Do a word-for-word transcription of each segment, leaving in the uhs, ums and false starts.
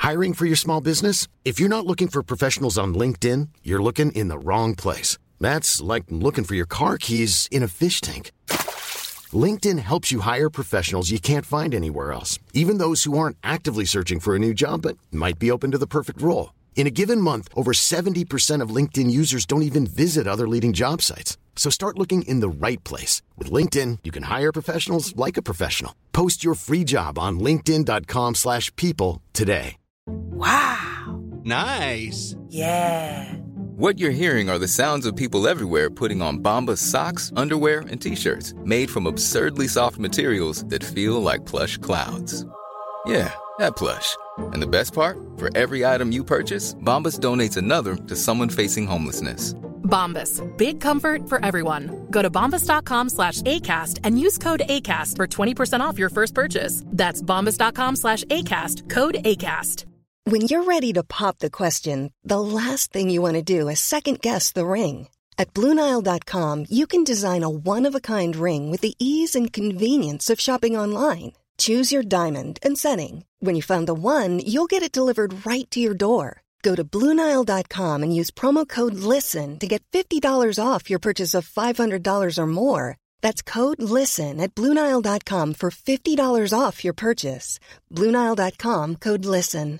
Hiring for your small business? If you're not looking for professionals on LinkedIn, you're looking in the wrong place. That's like looking for your car keys in a fish tank. LinkedIn helps you hire professionals you can't find anywhere else, even those who aren't actively searching for a new job but might be open to the perfect role. In a given month, over seventy percent of LinkedIn users don't even visit other leading job sites. So start looking in the right place. With LinkedIn, you can hire professionals like a professional. Post your free job on linkedin.com slash people today. Wow. Nice. Yeah. What you're hearing are the sounds of people everywhere putting on Bombas socks, underwear, and T-shirts made from absurdly soft materials that feel like plush clouds. Yeah, that plush. And the best part? For every item you purchase, Bombas donates another to someone facing homelessness. Bombas, big comfort for everyone. Go to bombas.com slash ACAST and use code ACAST for twenty percent off your first purchase. That's bombas.com slash ACAST, code ACAST. When you're ready to pop the question, the last thing you want to do is second-guess the ring. At Blue Nile dot com, you can design a one-of-a-kind ring with the ease and convenience of shopping online. Choose your diamond and setting. When you find the one, you'll get it delivered right to your door. Go to Blue Nile dot com and use promo code LISTEN to get fifty dollars off your purchase of five hundred dollars or more. That's code LISTEN at Blue Nile dot com for fifty dollars off your purchase. Blue Nile dot com, code LISTEN.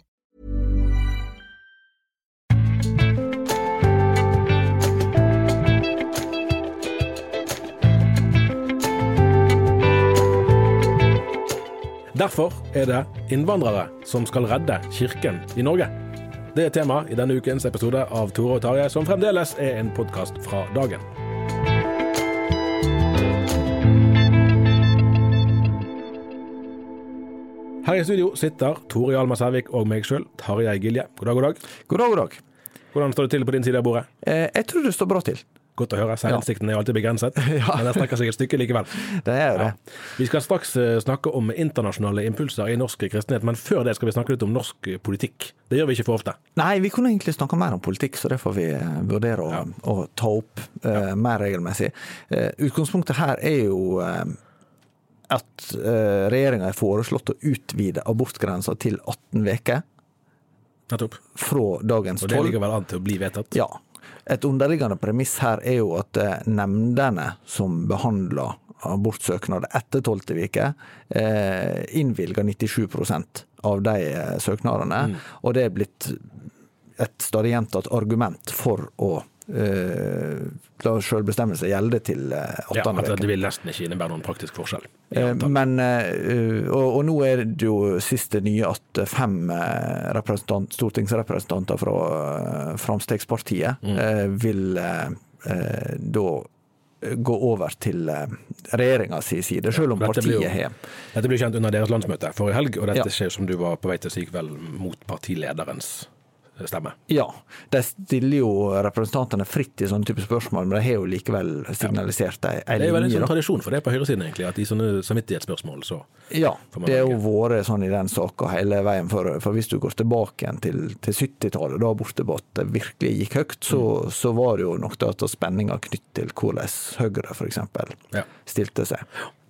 Derfor er det innvandrere som skal redde kirken i Norge. Det er tema i denne ukens episode av Tore og Tarjei, som fremdeles er en podcast fra dagen. Her i studio sitter Tore Hjalmar Sævik og meg selv, Tarjei Gilje. God dag, god dag. God dag, god dag. Hvordan står det til på din side av bordet? Eh, jeg tror det står bra til. Godt å høre, selvinnsikten er alltid begrenset, ja. Men det strekker seg et stykke likevel. Det er det. Ja. Vi skal straks snakke om internasjonale impulser i norsk kristenhet, men før det skal vi snakke litt om norsk politikk. Det gjør vi ikke for ofte. Nei, vi kunne egentlig snakke mer om politikk, så det får vi vurdere å, ja. å ta opp eh, ja. mer regelmessig. Eh, utgangspunktet her er jo eh, at eh, regjeringen har foreslått å utvide abortgrensen til atten veker. Nettopp. Fra dagens tolv. Og det ligger vel an til å bli vedtatt? Ja. Et underliggende premiss her er jo at nemndene som behandler abortsøknader etter tolvte veke eh, innvilger nittisju prosent av de søknadene, mm. og det er blitt et stadig gjentatt argument for å eh, la selvbestemmelse gjelde til åttende ja, veke. Ja, det vil nesten ikke innebære noen praktisk forskjell. Eh, men, eh, og, og nå er det jo siste nye at fem representant, stortingsrepresentanter fra uh, Framstegspartiet mm. eh, vil eh, da gå over til eh, regjeringens side, selv om ja, partiet jo, har. Dette blir kjent under deres landsmøte forrige helg, og dette ja. skjer som du var på vei til å si vel mot partilederens stemme. Ja, de stiller jo representantene fritt i sånne type spørsmål, men de har jo likevel signalisert en, en linje. Det er jo en sånn tradisjon for det på høyresiden egentlig, at i sånne samvittighetsspørsmål så... Ja, det er jo vært sånn i den saken hele veien, for, for hvis du går tilbake igjen til, til syttitallet, da abortdebatten virkelig gikk høyt, så, mm. så var det jo nok da at spenninger knytt til hvordan Høyre for eksempel ja. stilte seg.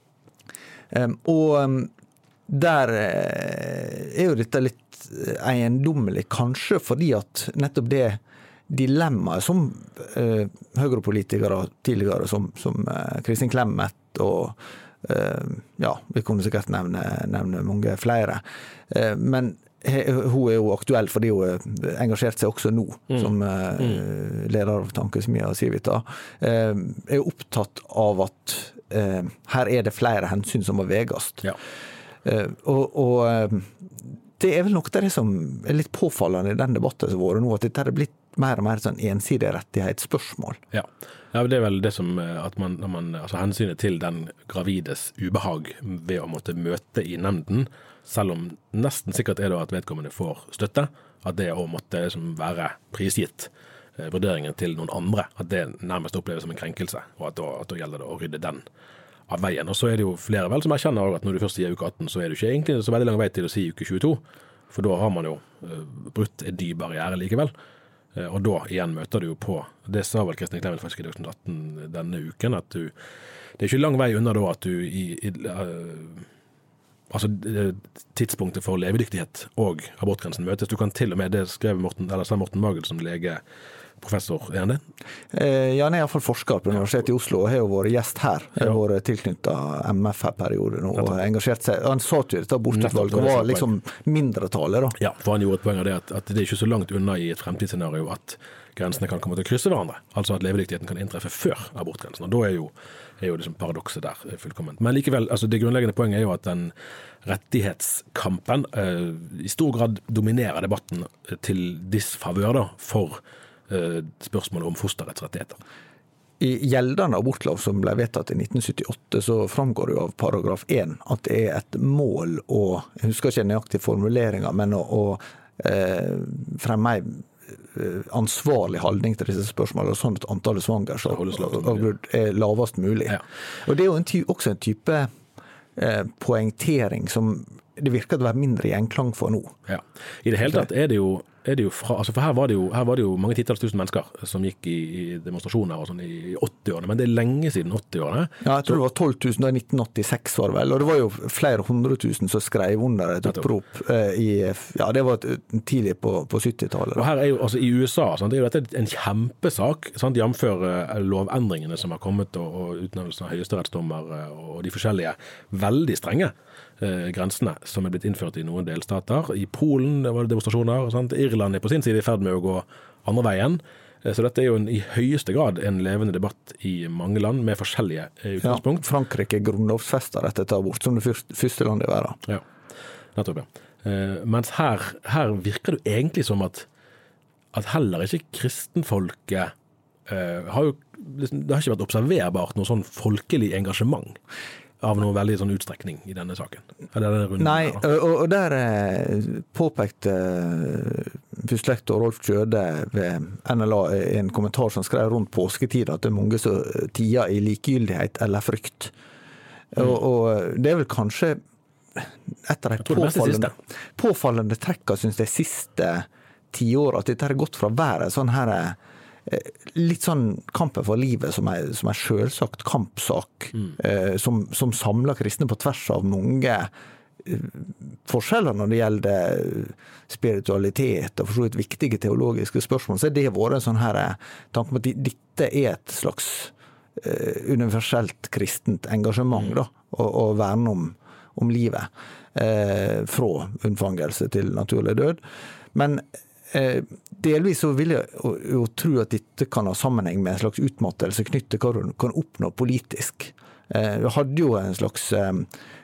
Um, og um, der er jo dette litt eiendommelig, kanskje fordi at nettopp det dilemmaet som eh, høyrepolitikere tidligere som, som eh, Kristin Clemet og eh, ja, vi kunne sikkert nevne, nevne mange flere, eh, men he, hun er jo aktuell fordi hun har engasjert seg også nå mm. som eh, mm. leder av Tankesmia og Civita, eh, er opptatt av at eh, her er det flere hensyn som må vegast. Ja. Eh, og, og det er vel nok det som er litt påfallende i den debatten som var nå, at dette er blitt mer og mer sånn ensidig rettighetsspørsmål. Ja. Ja, det er vel det som at man, når man, altså hensynet til den gravides ubehag ved å måtte møte i nemnden, selv om nesten sikkert er det at vedkommende får støtte, at det å måtte liksom være prisgitt eh, vurderingen til noen andre, at det nærmest oppleves som en krenkelse, og at da, at da gjelder det å rydde den av veien. Og så er det jo flere vel som erkjenner at når du først sier uke atten, så er det ikke egentlig så veldig lang vei til å si uke tjueto, for da har man jo uh, brutt en dyp barriere likevel. Uh, og da igjen møter du jo på, det sa vel Kristin Clemet faktisk i Dagsnytt atten denne uken, at du, det er ikke lang vei unna da at du i, i, uh, altså, tidspunktet for levedyktighet og abortgrensen møtes. Du kan til og med, det skrev Morten, eller sa Morten Magel som lege, professor, er han det? Eh, ja, han er i hvert fall forsker på Universitetet i Oslo, og har jo vært gjest her. Han har vært tilknyttet M F her-perioden og engasjert seg. Han sa til dette abortutvalget og var liksom mindretallet da. Ja, for han gjorde et poeng av det at, at det er ikke så langt unna i et fremtidsscenario at grensene kan komme til å krysse hverandre. Altså at levedyktigheten kan inntreffe før abortgrensen. Og da er jo, er jo liksom paradokset der fullkomment. Men likevel, altså det grunnleggende poenget er jo at den rettighetskampen eh, i stor grad dominerer debatten til disfavør da, for spørsmålet om fosterrettsrettigheter. I gjeldende abortlov som ble vedtatt i nitten syttiåtte så framgår det jo av paragraf én at det er et mål å, jeg husker ikke nøyaktig formuleringer, men å, å eh, fremme en ansvarlig holdning til disse spørsmålene, sånn at antallet svangerskap er lavest mulig. Ja. Og det er jo en ty, også en type eh, poengtering som det virker å være mindre gjenklang for nå. Ja. I det hele tatt er det jo er det jo fra, altså for her var det jo, her var det jo mange titalls tusen mennesker som gikk i, i demonstrasjoner og sånn i åttiårene, men det er lenge siden åttiårene. Ja, jeg tror det var tolv tusen da i nitten åttiseks var det vel, og det var jo flere hundre tusen som skrev under et opprop eh, i, ja, det var tidlig på, på syttitallet. Og her er jo, altså i U S A, sant, det er jo dette en kjempesak, sant, jamfør lovendringene som har kommet og, og utnevnelsen av høyesterettsdommer og de forskjellige veldig strenge eh, grensene som er blitt innført i noen delstater. I Polen det var det demonstrasjoner, sant, Irland er på sin side i ferd med å gå andre veien. Så dette er jo en, i høyeste grad en levende debatt i mange land med forskjellige utgangspunkt. Ja, Frankrike grunnlovsfester dette ta bort som det første, første landet i verden. Ja, nettopp ja. Eh, mens her, her virker det egentlig som at, at heller ikke kristenfolket eh, har jo, det har ikke vært observerbart noe sånn folkelig engasjement av noe veldig sånn utstrekning i denne saken. Nei, og, og der eh, påpekte fyrstlektor Rolf Kjøde ved N L A i en kommentar som skrev rundt påsketid at det er mange som tider i likegyldighet eller frykt. Mm. Og, og det er vel kanskje etter de påfallende, påfallende trekka, synes jeg, siste tiår, at dette har gått fra å være sånn her litt sånn kampen for livet som er, som er selvsagt kampsak, mm. eh, som, som samler kristne på tvers av mange eh, forskjeller når det gjelder spiritualitet og for så vidt viktige teologiske spørsmål. Så det har vært en sånn her tanke om at dette er et slags eh, universelt kristent engasjement, da, å, å verne om, om livet eh, fra unnfangelse til naturlig død. Men Eh, delvis så vil jeg jo, jo tro at dette kan ha sammenheng med en slags utmattelse knyttet til hva du kan oppnå politisk. Eh, vi hadde jo en slags eh,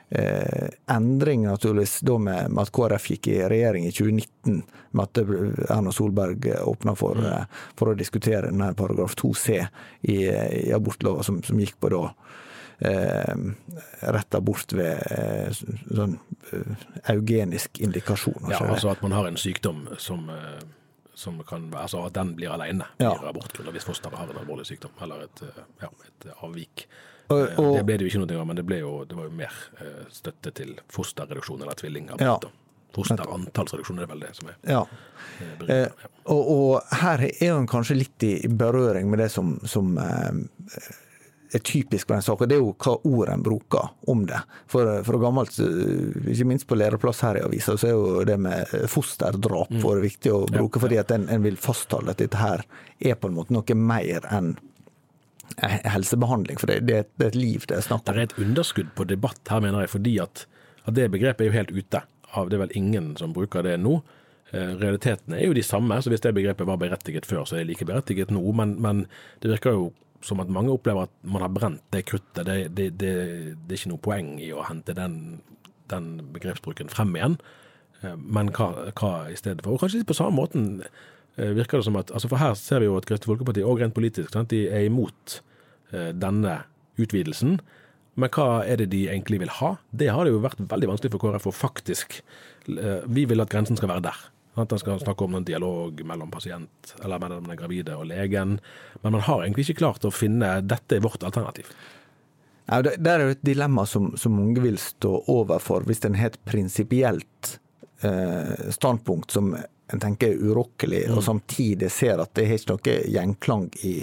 endring naturligvis da med, med at K R F gikk i regjering i tjue nitten, med at Erna Solberg åpnet for, mm. for å diskutere denne paragraf to C i, i abortlova som, som gikk på da Eh, rett abort ved eh, sånn eh, eugenisk indikasjon. Ja, altså at man har en sykdom som, eh, som kan, altså at den blir alene, blir ja. abortgrunn, hvis fosteret har en alvorlig sykdom, eller et, ja, et avvik. Og, og, det ble det jo ikke noe av, men det, ble jo, det var jo mer eh, støtte til fosterreduksjon eller tvillingabort. Ja. Fosterantallsreduksjon er vel det som er. Ja. Eh, ja. Og, og her er jo kanskje litt i berøring med det som, som eh, er typisk på den saken, det er jo hva ord en bruker om det. For, for gammelt, ikke minst på læreplass her i avisa, så er jo det med fosterdrap for mm. viktig å bruke, ja, fordi at en, en vil fastholde at dette her er på en måte noe mer enn helsebehandling, for det, det, er, det er et liv det er snakk om. Det er et underskudd på debatt her, mener jeg, fordi at, at det begrepet er jo helt ute av, det er vel ingen som bruker det nå. Eh, realitetene er jo de samme, så hvis det begrepet var berettiget før, så er det like berettiget nå, men, men det virker jo som at mange opplever at man har brent det kruttet. Det, det, det, det er ikke noe poeng i å hente den, den begrepsbruken frem igjen. Men hva, hva i stedet for? Og kanskje på samme måten virker det som at, altså for her ser vi jo at Kristelig Folkeparti, og rent politisk, sant, de er imot denne utvidelsen. Men hva er det de egentlig vil ha? Det har det jo vært veldig vanskelig for K R F, for faktisk, vi vil at grensen skal være der. At man skal snakke om en dialog mellom pasient, eller mellom den gravide og legen, men man har egentlig ikke klart å finne dette er vårt alternativ. Ja, det, det er jo et dilemma som, som mange vil stå overfor, hvis en har et prinsipielt eh, standpunkt som en tenker er urokkelig, mm. og samtidig ser at det er ikke noe gjenklang i,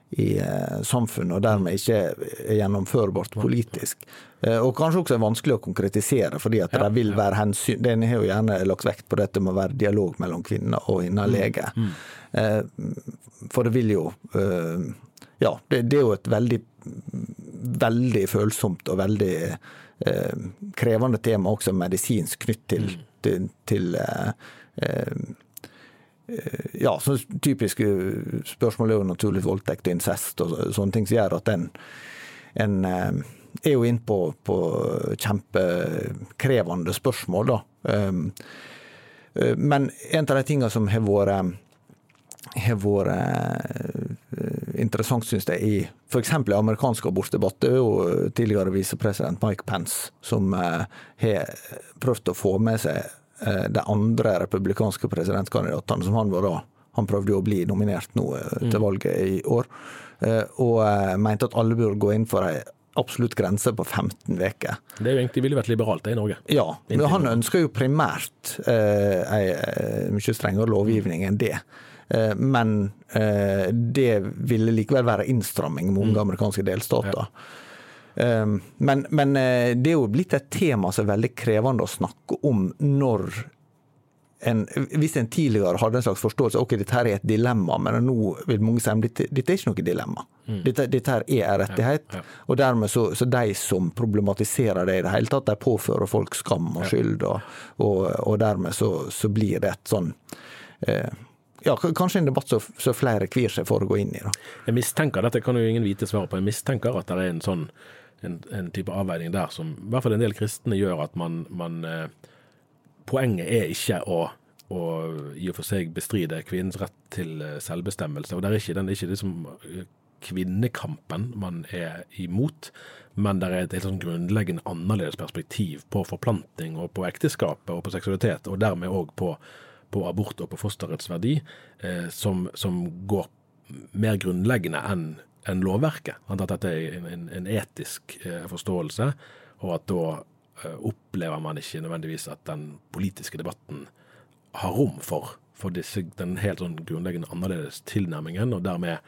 i eh, samfunnet, og dermed ikke er gjennomførbart politisk. Eh, og kanskje også er vanskelig å konkretisere, fordi at ja, det vil være hensyn. Den har jo gjerne lagt vekt på dette med å være dialog mellom kvinner og innen lege. Mm. Mm. Eh, for det vil jo, eh, ja, det, det er jo et veldig, veldig følsomt og veldig eh, krevende tema, også medisinsk knytt til, mm. til, til eh, eh, ja, så typiske spørsmål er jo naturlig voldtekt og incest og sånne ting som gjør at en, en er jo inn på, på kjempekrevende spørsmål da. Men en av de tingene som har vært, har vært interessant, synes jeg, i for eksempel amerikansk abortdebatt, det er jo tidligere visepresident Mike Pence som har prøvd å få med seg de andre republikanske presidentkandidatene som han var da. Han prøvde jo å bli nominert nå til valget i år, og mente at alle burde gå inn for en absolutt grense på femten veker. Det er jo egentlig ville vært liberalt det i Norge. Ja, men han ønsker jo primært en mye strengere lovgivning enn det. Men det ville likevel være innstramming i mange amerikanske delstater. Ja. Men, men det er jo blitt et tema som er veldig krevende å snakke om når en, hvis en tidligere hadde en slags forståelse, ok, dette her er et dilemma, men nå vil mange si, dette, dette er ikke noe dilemma. Mm. Dette, dette her er en rettighet, ja, ja. Og dermed så, så de som problematiserer det i det hele tatt, de påfører folk skam og skyld, og, og, og dermed så, så blir det et sånn... Eh, ja, kanskje en debatt så, så flere kvir seg for å gå inn i. Da. Jeg mistenker, dette kan jo ingen vite svaret på, jeg mistenker at det er en sånn En, en type avveining der som i hvert fall en del kristne gjør at man, man eh, poenget er ikke å, å i og for seg bestride kvinnens rett til selvbestemmelse, og det er ikke, den er ikke det som kvinnekampen man er imot, men det er et helt sånn grunnleggende annerledes perspektiv på forplanting og på ekteskapet og på seksualitet, og dermed også på, på abort og på fosterets verdi, eh, som, som går mer grunnleggende enn enn lovverket. At dette er en, en, en etisk eh, forståelse, og at da eh, opplever man ikke nødvendigvis at den politiske debatten har rom for, for disse, den helt sånn grunnleggende annerledes tilnærmingen, og dermed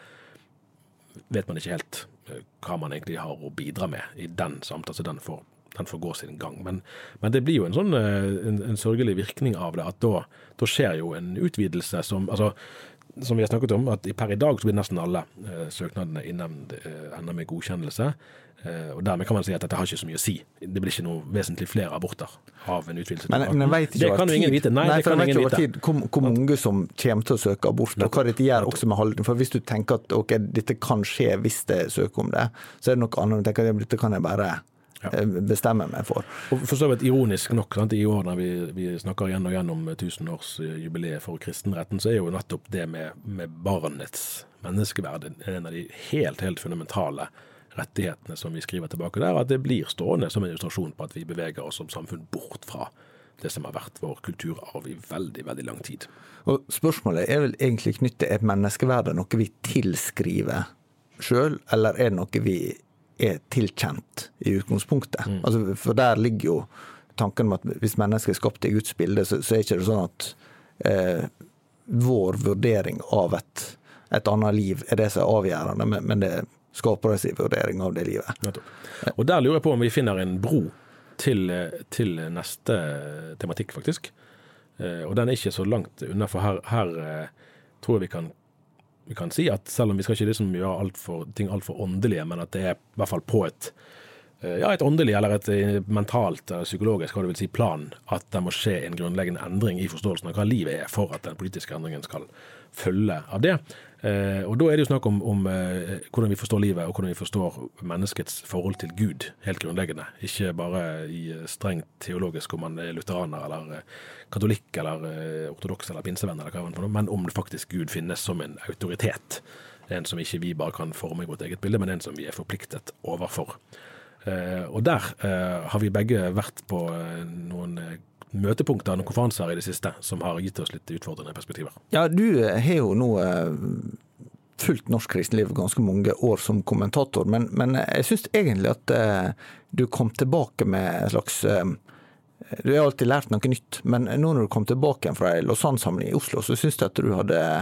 vet man ikke helt eh, hva man egentlig har å bidra med i den samtalen, så den får, den får gå sin gang. Men, men det blir jo en sånn en, en sørgelig virkning av det, at da, da skjer jo en utvidelse som, altså som vi har snakket om, at per i dag så blir nesten alle eh, søknadene innevnt eh, enda med godkjennelse, eh, og dermed kan man si at dette har ikke så mye å si. Det blir ikke noe vesentlig flere aborter av en utvidelse. Men, men jeg vet ikke det kan jo ingen vite. Nei, Nei, det kan ingen vite. Tid, hvor, hvor mange som kommer til å søke abort, og hva dette gjør også med halden. For hvis du tenker at okay, dette kan skje hvis det søker om det, så er det noe annet. Tenker at dette kan jeg bare ja. bestemme meg for. Og for så vidt ironisk nok, sant, i år når vi, vi snakker igjen og igjen om tusenårsjubileet for kristenretten, så er jo nettopp det med, med barnets menneskeverd en av de helt, helt fundamentale rettighetene som vi skriver tilbake der, at det blir stående som en illustrasjon på at vi beveger oss som samfunn bort fra det som har vært vår kulturarv i veldig, veldig lang tid. Og spørsmålet er vel egentlig knyttet, er menneskeverdet noe vi tilskriver selv, eller er det noe vi er tilkjent i utgangspunktet. Mm. Altså, for der ligger jo tanken om at hvis mennesket er skapt i Guds bilde, så, så er ikke det sånn at eh, vår vurdering av et, et annet liv er det som er avgjørende, men, men det skaper oss i vurdering av det livet. Ja. Og der lurer jeg på om vi finner en bro til, til neste tematikk, faktisk. Eh, og den er ikke så langt unna, for her, her eh, tror jeg vi kan Vi kan si at selv om vi skal ikke liksom gjøre alt for, ting alt for åndelige, men at det er i hvert fall på et, ja, et åndelig eller et mentalt, psykologisk, hva det vil si, plan, at det må skje en grunnleggende endring i forståelsen av hva livet er for at den politiske endringen skal følge av det. Eh, og da er det jo snakk om, om eh, hvordan vi forstår livet, og hvordan vi forstår menneskets forhold til Gud, helt grunnleggende. Ikke bare i strengt teologisk, om man er lutheraner, eller katolikk, eller ortodoks, eller pinsevenn, eller hva man får, men om det faktisk Gud finnes som en autoritet. En som ikke vi bare kan forme i vårt eget bilde, men en som vi er forpliktet overfor. Eh, og der eh, har vi begge vært på eh, noen møtepunkter, noen konferanser i det siste, som har gitt oss litt utfordrende perspektiver. Ja, du har jo nå fulgt norsk kristenliv ganske mange år som kommentator, men, men jeg synes egentlig at uh, du kom tilbake med en slags uh, du har alltid lært noe nytt, men nå når du kom tilbake fra Lausanne-samling i Oslo, så synes jeg at du hadde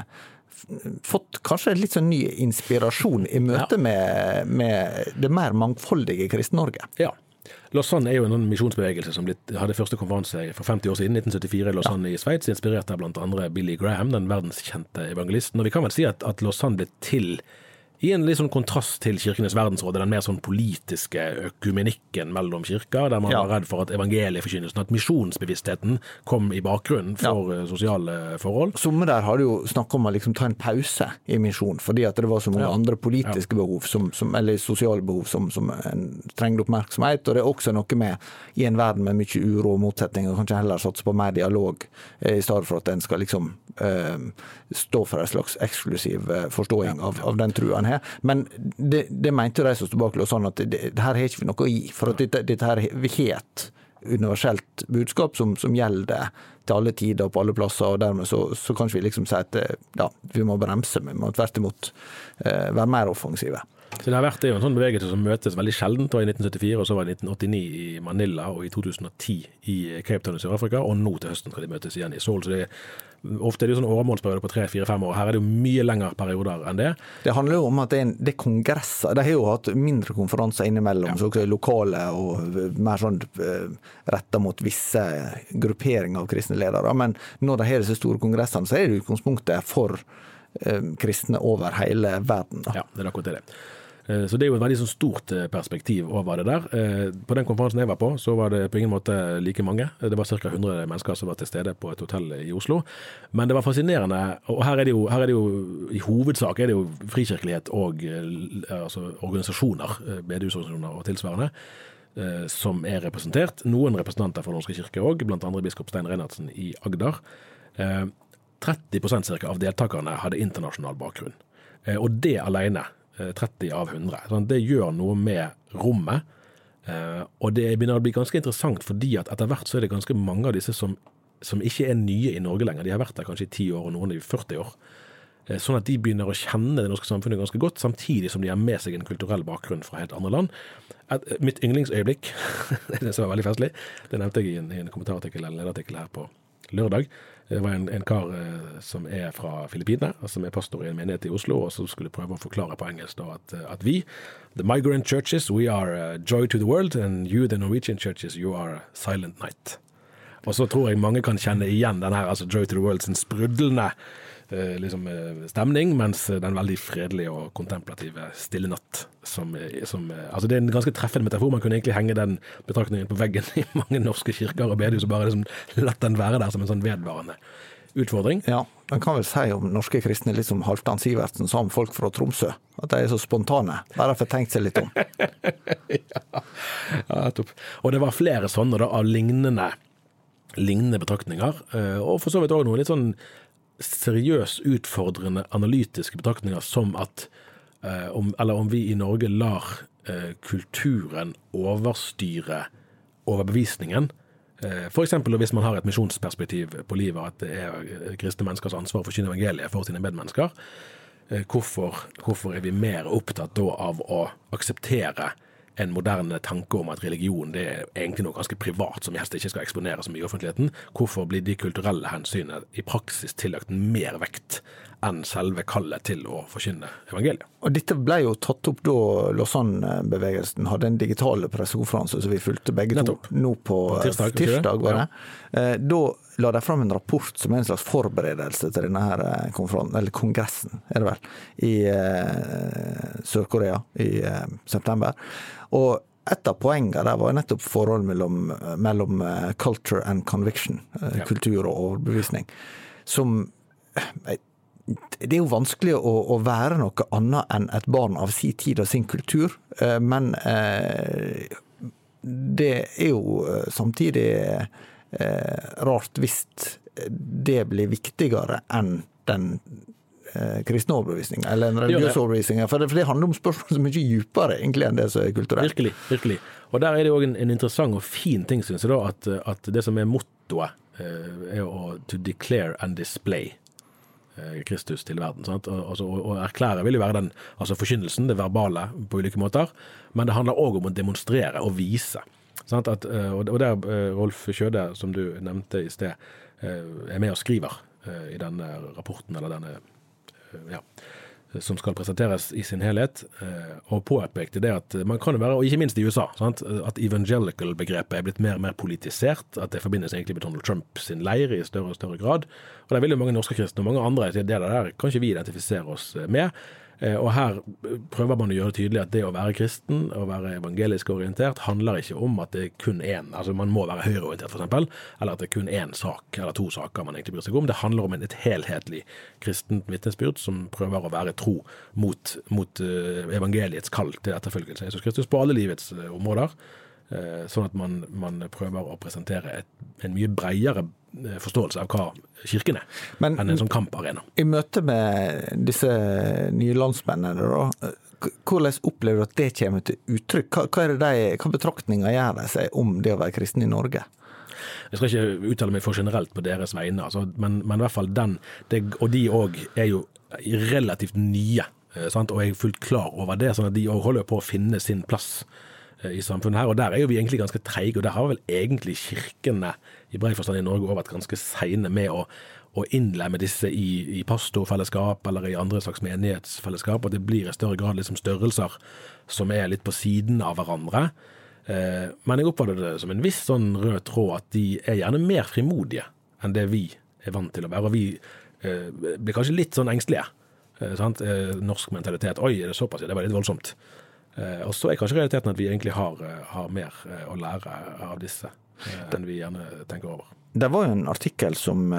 fått kanskje litt sånn ny inspirasjon i møte ja. med, med det mer mangfoldige Kristen-Norge. Ja. Lausanne er jo en misjonsbevegelse som hadde første konferanse for femti år siden, nitten syttifire i Lausanne ja. i Sveits, inspirert av blant andre Billy Graham, den verdenskjente evangelisten. Og vi kan vel si at, at Lausanne ble til i en litt sånn kontrast til Kirkenes verdensråd, den mer sånn politiske økumenikken mellom kirker, der man ja. var redd for at evangelieforkynnelsen, at misjonsbevisstheten kom i bakgrunnen for ja. sosiale forhold. Somme der har jo snakket om å liksom ta en pause i misjon, fordi at det var så mange ja. andre politiske ja. behov, som, som, eller sosiale behov, som, som en trengte oppmerksomhet, og det er også noe med, i en verden med mye uro og motsetninger, kanskje heller satse på mer dialog, i stedet for at en skal liksom eh, stå for en slags eksklusiv forståing ja. av, av den truen her. Men det, det mente de som stod bak og sånn at det, det her har ikke vi noe å gi, for at dette, dette her vi har et universelt budskap som, som gjelder til alle tider og på alle plasser, og dermed så, så kanskje vi liksom si at ja, vi må bremse, vi må tvert imot eh, være mer offensive. Så det har vært det jo en sånn bevegelse som møtes veldig sjeldent, og i nitten syttifire, og så var det nitten åttini i Manila, og i to tusen og ti i Cape Town i Sør-Afrika, og nå til høsten skal de møtes igjen i Seoul. Så det er, ofte er det jo sånn åremålsperiode på tre, fire, fem år. Her er det jo mye lengre perioder enn det. Det handler jo om at det er, en, det er kongresser. De har jo hatt mindre konferanser innimellom, ja. så også lokale og mer sånn rettet mot visse grupperinger av kristne ledere. Men når de har disse store kongressene, så er det utgangspunktet for eh, kristne over hele verden. Da. Ja, det er akkurat det. Så det er jo et veldig sånn stort perspektiv over det der. På den konferansen jeg var på, så var det på ingen måte like mange. Det var cirka hundre mennesker som var til stede på et hotell i Oslo. Men det var fascinerende, og her er det jo, her er det jo i hovedsak er det jo frikirkelighet og altså, organisasjoner, bedehusorganisasjoner og tilsvarende, som er representert. Noen representanter for Norske kirke også, blant andre biskop Stein Reinertsen i Agder. tretti prosent cirka av deltakerne hadde internasjonal bakgrunn. Og det alene tretti av hundre. Sånn, det gjør noe med rommet, eh, og det begynner å bli ganske interessant, fordi at etter hvert så er det ganske mange av disse som, som ikke er nye i Norge lenger. De har vært der kanskje i ti år, og noen i førti år. Eh, sånn at de begynner å kjenne det norske samfunnet ganske godt, samtidig som de har med seg en kulturell bakgrunn fra helt andre land. Et, mitt yndlingsøyeblikk, det som var veldig festlig, det nevnte jeg i en, i en kommentarartikkel eller en lederartikkel her på lørdag. Det var en, en kar eh, som er fra Filippinene, som er pastor i en menighet i Oslo, og som skulle prøve å forklare på engelsk da, at, at vi, the migrant churches, we are uh, joy to the world, and you, the Norwegian churches, you are silent night. Og så tror jeg mange kan kjenne igjen den her, altså joy to the world, sin sprudlende eh, liksom, stemning, mens den veldig fredelige og kontemplative stille natt, som, som altså det er en ganske treffende metafor. Man kunne egentlig henge den betraktningen på veggen i mange norske kirker og bedehus, og bare liksom latt den være der som en sånn vedvarende utfordring. Ja, man kan vel si om norske kristne litt som Halvdan Sivertsen sa om folk fra Tromsø, at de er så spontane, bare for å tenke seg litt om. ja, ja, topp. Og det var flere sånne da, av lignende, lignende betraktninger, og for så vidt også noe litt sånn seriøs, utfordrende, analytiske betraktninger, som at Uh, om, eller om vi i Norge lar uh, kulturen overstyre overbevisningen. Uh, for eksempel hvis man har et misjonsperspektiv på livet, at det er kristne menneskers ansvar for å forkynne evangeliet for sine medmennesker. Uh, hvorfor, hvorfor er vi mer opptatt da av å akseptere en moderne tanke om at religion det er egentlig noe ganske privat som helst ikke skal eksponeres mye i offentligheten? Hvorfor blir de kulturelle hensynene i praksis tillagt mer vekt enn selve kallet til å forkynne evangeliet? Og dette ble jo tatt opp da Lausanne-bevegelsen hadde en digitale pressekonferanse som vi fulgte begge to nå på, på tirsdag, tirsdag var det. Ja. Da la de fram en rapport som er en slags forberedelse til denne her konferansen, eller kongressen er det vel, i eh, Sør-Korea i eh, september. Og et av poengene der var nettopp forhold mellom, mellom culture and conviction, ja. kultur og overbevisning, som det er jo vanskelig å, å være noe annet enn et barn av sin tid og sin kultur, men eh, det er jo samtidig eh, rart hvis det blir viktigere enn den eh, kristne overbevisningen, eller en religiøs overbevisning, for det, for det handler om spørsmål som er mye djupere egentlig enn det som er kulturelt. Virkelig, virkelig. Og der er det jo en, en interessant og fin ting, synes jeg da, at, at det som er mottoet eh, er å to declare and display Kristus til verden, sant? Og, altså, og erklære vil jo være den, altså forkynnelsen, det verbale på ulike måter, men det handler også om å demonstrere og vise. Sant? At, og der Rolf Kjøde, som du nevnte i sted, er med og skriver i denne rapporten, eller denne ja, som skal presenteres i sin helhet, og påpekte det at man kan jo være, og ikke minst i U S A, sant? At evangelical-begrepet er blitt mer og mer politisert, at det forbindes egentlig med Donald Trump sin leir i større og større grad, og det vil jo mange norske kristne og mange andre til det der kan ikke vi identifisere oss med, og her prøver man å gjøre tydelig at det å være kristen og være evangelisk orientert handler ikke om at det er kun en, altså man må være høyreorientert for eksempel, eller at det er kun en sak eller to saker man egentlig bryr seg om. Det handler om et helhetlig kristent vitnesbyrd som prøver å være tro mot, mot evangeliets kall til etterfølgelse Jesus Kristus på alle livets områder, sånn at man, man prøver å presentere et, en mye bredere forståelse av hva kirken er, Men, enn en sånn kamparena. I møte med disse nye landsmennene, da, hvordan opplever du at det kommer til uttrykk? Hva, hva, er det de, hva betraktninger gjør de seg om det å være kristen i Norge? Jeg skal ikke uttale meg for generelt på deres vegne, altså, men, men i hvert fall den, det, og de også er jo relativt nye, sant? Og jeg er fullt klar over det, sånn at de også holder på å finne sin plass i samfunnet her, og der er jo vi egentlig ganske treige, og der har vel egentlig kirkene i bred forstand i Norge også vært ganske sene med å, å innlemme disse i, i pastorfellesskap eller i andre slags menighetsfellesskap, og det blir i større grad liksom størrelser som er litt på siden av hverandre. Eh, men jeg oppfatter det som en viss sånn rød tråd at de er gjerne mer frimodige enn det vi er vant til å være, og vi eh, blir kanskje litt sånn engstelige. Eh, sant? Eh, norsk mentalitet, oi, er det såpass? Det var litt voldsomt. Og så er kanskje realiteten at vi egentlig har, har mer å lære av disse enn vi gjerne tenker over. Det var jo en artikkel som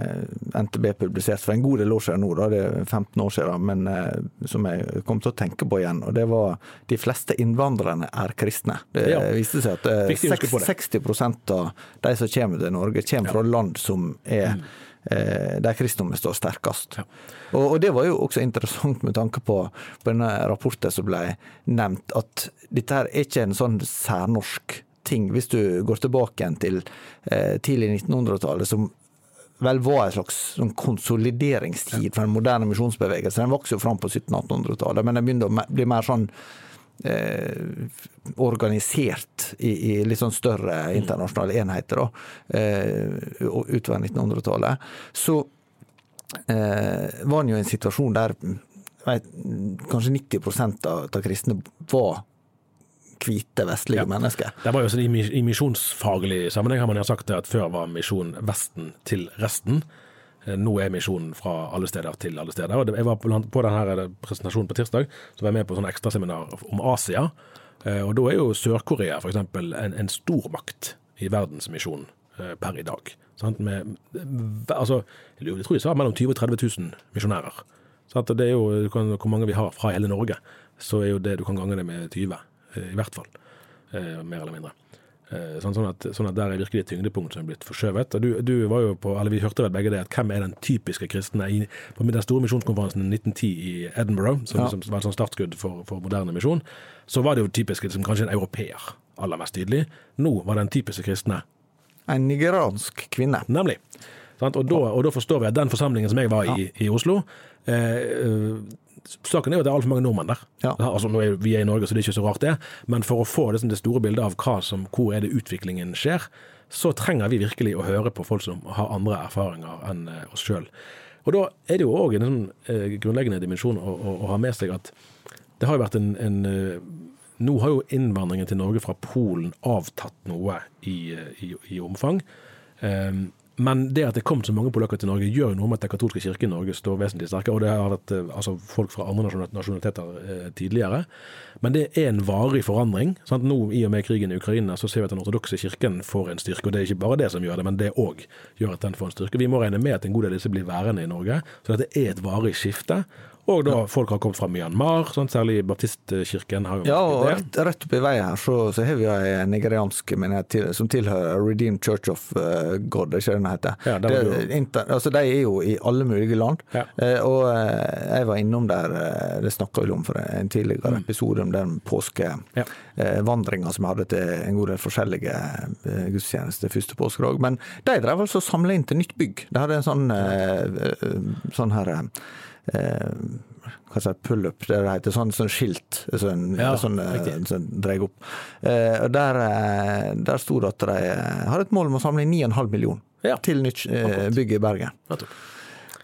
N T B publiserte for en god del år siden nå, da, det er femten år siden, men som jeg kom til å tenke på igjen, og det var de fleste innvandrerne er kristne. Det ja. viste seg at seksti prosent av de som kommer til Norge kommer fra land som er mm. der kristendommen står sterkest. Ja. Og, og det var jo også interessant med tanke på, på denne rapporten som ble nevnt, at dette her er ikke en sånn særnorsk ting. Hvis du går tilbake igjen til eh, tidlig nittenhundretallet, som vel var en slags sånn konsolideringstid for den moderne misjonsbevegelse. Den vokste jo fram på sytten-attenhundretallet, men den begynte å bli mer sånn Eh, organisert i, i litt sånn større internasjonale enheter da, eh, utover nittenhundretallet, så eh, var den jo en situasjon der vet, kanskje nitti prosent av, av kristne var hvite vestlige ja. mennesker. Det var jo sånn i, i misjonsfaglig sammenheng har man jo sagt det at før var misjon Vesten til resten. Nå er misjonen fra alle steder til alle steder. Og jeg var på, på denne presentasjonen på tirsdag, så var jeg med på sånn ekstra seminar om Asia. Og da er jo Sør-Korea for eksempel en, en stor makt i verdensmisjonen per i dag. Sant? Med, altså, jeg tror jeg sa mellom tjue og tretti tusen misjonærer. Sant? Det er jo hvor mange vi har fra hele Norge, så er jo det du kan gange det med tyve, i hvert fall. Mer eller mindre. Sånn, sånn, at, sånn at der er virkelig et tyngdepunkt som er blitt forskjøvet. Og du, du var jo på, eller vi hørte vel begge det, at hvem er den typiske kristne i, på den store misjonskonferansen i nitten ti i Edinburgh, som, ja. som var et sånn startskudd for, for moderne misjon, så var det jo typisk som kanskje en europeer, aller mest tydelig. Nå var den typiske kristne en nigeriansk kvinne. Nemlig. Sant? Og, da, og da forstår vi at den forsamlingen som jeg var i, ja. i Oslo, eh, saken er jo at det er alt for mange nordmenn der. Ja. Altså, nå er vi er i Norge, så det er ikke så rart det, men for å få det, det store bildet av hva som, hvor er det utviklingen skjer, så trenger vi virkelig å høre på folk som har andre erfaringer enn uh, oss selv. Og da er det jo også en sånn, uh, grunnleggende dimensjon å, å, å ha med seg at det har jo vært en, en uh, nå har jo innvandringen til Norge fra Polen avtatt noe i, i, i omfang. Um, Men det at det kom så mange polakker til Norge gjør jo noe med at den katolske kirke i Norge står vesentlig sterkere, og det har vært altså, folk fra andre nasjonaliteter eh, tidligere. Men det er en varig forandring. Sant? Nå i og med krigen i Ukraina så ser vi at den ortodokse kirken får en styrke, og det er ikke bare det som gjør det, men det også gjør at den får en styrke. Vi må regne med at en god del av disse blir værende i Norge, så det er et varig skifte. Og da folk har kommet fra Myanmar, sånn, særlig baptistkirken har jo ja, og rett, rett opp i veien her så, så har vi en nigeriansk menighet til, som tilhører Redeemed Church of uh, God, det er ikke det den heter. Ja, det det, inter, altså, de er jo i alle mulige land, ja. uh, og uh, jeg var innom der, uh, det snakket vi om for en tidligere mm. episode om den påskevandringen ja. uh, som hadde til en god del forskjellige uh, gudstjenester første påskedag, men de drev altså samlet inn til nytt bygg. De hadde en sånn, uh, uh, sånn her uh, Eh, hva sier pull-up, det heter sånn, sånn skilt sånn, ja, sånn, sånn dreg opp eh, og der, der stod det at de hadde et mål om å samle inn ni komma fem million ja. til nytt eh, bygg i Bergen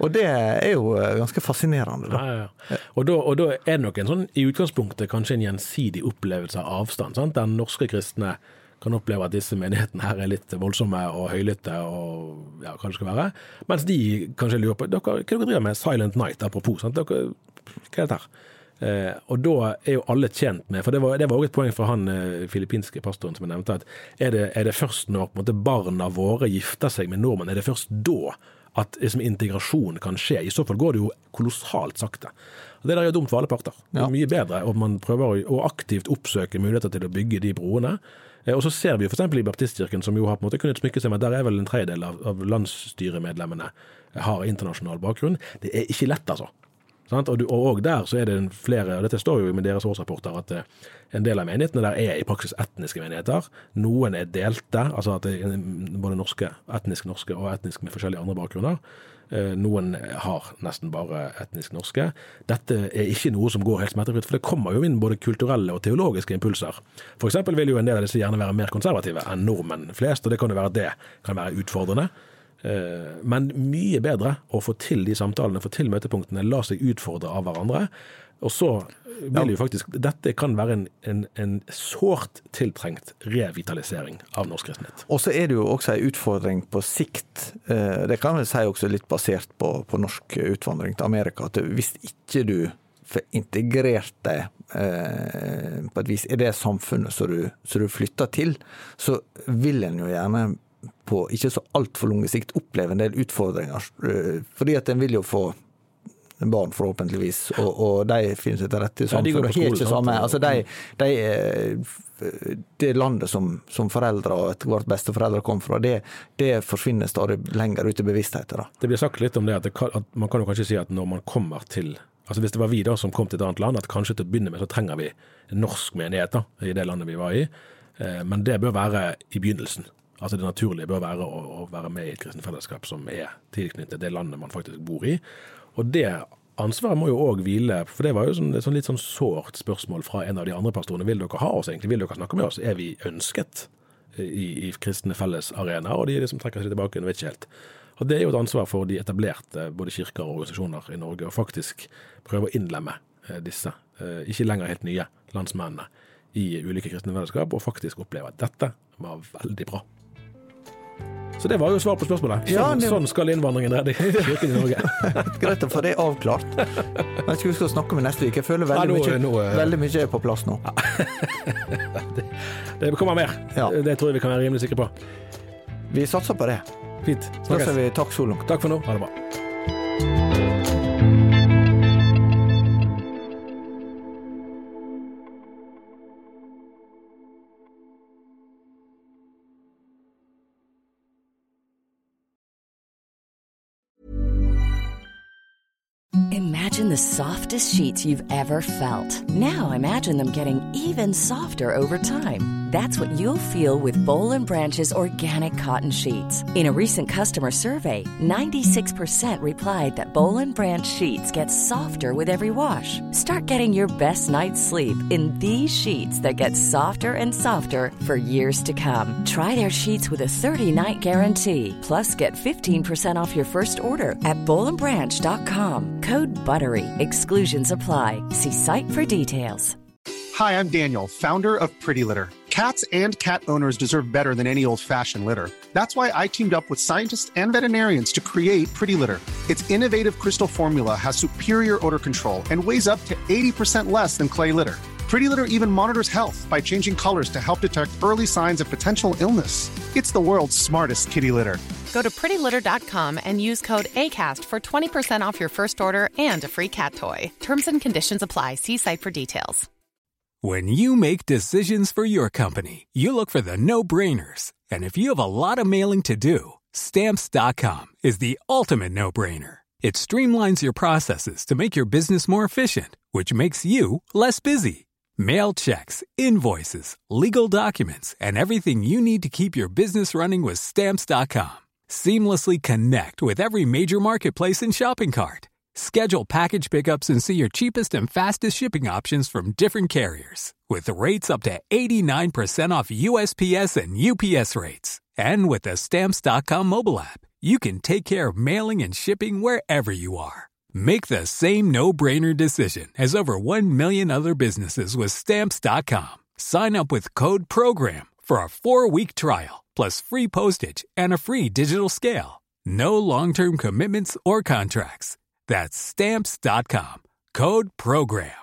Og det er jo ganske fascinerende. Da. Ja, ja, ja. Og, da, og da er det nok en sånn, i utgangspunktet kanskje en gjensidig opplevelse av avstand, sant? Der norske kristne kan oppleve at disse menighetene her er litt voldsomme og høylytte og ja, hva det skal være, mens de kanskje lurer på, dere, hva dere driver med Silent Night, apropos, sant? Dere, hva er dette her? Eh, og da er jo alle tjent med, for det var, det var også et poeng for han eh, filippinske pastoren som jeg nevnte, at er det, er det først når på en måte, barna våre gifter seg med nordmenn, er det først da at liksom, integrasjon kan skje? I så fall går det jo kolossalt sakte. Og det der er jo dumt for alle parter. Det er mye bedre om man prøver å aktivt oppsøke muligheter til å bygge de broene. Eh, og så ser vi jo for eksempel i Baptistkirken, som jo har på en måte kunnet smykke seg med, der er vel en tredjedel av, av landsstyremedlemmene har internasjonal bakgrunn. Det er ikke lett, altså. Og, du, og også der så er det flere, og dette står jo med deres årsrapporter, at uh, en del av menighetene der er i praksis etniske menigheter. Noen er delte, altså at det er både norske, etnisk norske og etnisk med forskjellige andre bakgrunner. Uh, noen har nesten bare etnisk norske. Dette er ikke noe som går helt smertefritt, for det kommer jo inn både kulturelle og teologiske impulser. For eksempel vil jo en del av disse gjerne være mer konservative enn nordmenn flest, og det kan jo være det kan være utfordrende. Men mye bedre å få til de samtalene, få til møtepunktene, la seg utfordre av hverandre. Og så vil jo faktisk, dette kan være en, en, en sårt tiltrengt revitalisering av norsk kristenhet. Og så er det jo også en utfordring på sikt. Det kan vel si også litt basert på, på norsk utvandring til Amerika, at hvis ikke du får integrert deg eh, på et vis i det samfunnet som du, som du flytter til, så vil en jo gjerne på ikke så alt for lange sikt oppleve en del utfordringer, fordi at en vil jo få barn forhåpentligvis, og, og de finner seg til rette i samfunnet, og helt ikke samme, altså de, de, det landet som, som foreldre og etter hvert besteforeldre kom fra, det, det forsvinner stadig lenger ut i bevisstheten. Da. Det blir sagt litt om det, at, det kan, at man kan jo kanskje si at når man kommer til, altså hvis det var vi da som kom til et annet land, at kanskje til å begynne med så trenger vi en norsk menighet da, i det landet vi var i, men det bør være i begynnelsen. Altså det naturlige bør være å, å være med i et kristen fellesskap som er tilknyttet det landet man faktisk bor i. Og det ansvaret må jo også hvile, for det var jo sånn, sånn litt sånn sårt spørsmål fra en av de andre pastorene. Vil dere ha oss egentlig? Vil dere snakke med oss? Er vi ønsket i, i kristne fellesarenaer? Og de, de som trekker seg tilbake, vet ikke helt. Og det er jo et ansvar for de etablerte både kirker og organisasjoner i Norge å faktisk prøve å innlemme disse, ikke lenger helt nye landsmennene i ulike kristne fellesskap, og faktisk oppleve at dette var veldig bra. Så det var jo svar på spørsmålet. Sånn, ja, det... sånn skal innvandringen redde kirken i Norge. Greit å få det avklart. Jeg vet ikke vi skal snakke med neste uke. Jeg føler veldig, ja, nå, mye, nå, veldig mye er på plass nå. Ja. det, det kommer mer. Ja. Det tror jeg vi kan være rimelig sikre på. Vi satser på det. Fint. Da sier vi takk så langt. Takk for nå. Ha det bra. Imagine the softest sheets you've ever felt. Now imagine them getting even softer over time. That's what you'll feel with Boll and Branch's organic cotton sheets. In a recent customer survey, ninety-six percent replied that Boll and Branch sheets get softer with every wash. Start getting your best night's sleep in these sheets that get softer and softer for years to come. Try their sheets with a thirty-night guarantee. Plus, get fifteen percent off your first order at boll and branch dot com. Code BUTTERY. Exclusions apply. See site for details. Hi, I'm Daniel, founder of Pretty Litter. Cats and cat owners deserve better than any old-fashioned litter. That's why I teamed up with scientists and veterinarians to create Pretty Litter. Its innovative crystal formula has superior odor control and weighs up to eighty percent less than clay litter. Pretty Litter even monitors health by changing colors to help detect early signs of potential illness. It's the world's smartest kitty litter. Go to pretty litter dot com and use code ACAST for twenty percent off your first order and a free cat toy. Terms and conditions apply. See site for details. When you make decisions for your company, you look for the no-brainers. And if you have a lot of mailing to do, Stamps dot com is the ultimate no-brainer. It streamlines your processes to make your business more efficient, which makes you less busy. Mail checks, invoices, legal documents, and everything you need to keep your business running with Stamps dot com. Seamlessly connect with every major marketplace and shopping cart. Schedule package pickups and see your cheapest and fastest shipping options from different carriers. With rates up to eighty-nine percent off U S P S and U P S rates. And with the Stamps dot com mobile app, you can take care of mailing and shipping wherever you are. Make the same no-brainer decision as over one million other businesses with Stamps dot com. Sign up with code PROGRAM for a four-week trial, plus free postage and a free digital scale. No long-term commitments or contracts. That's Stamps dot com. Code PROGRAM.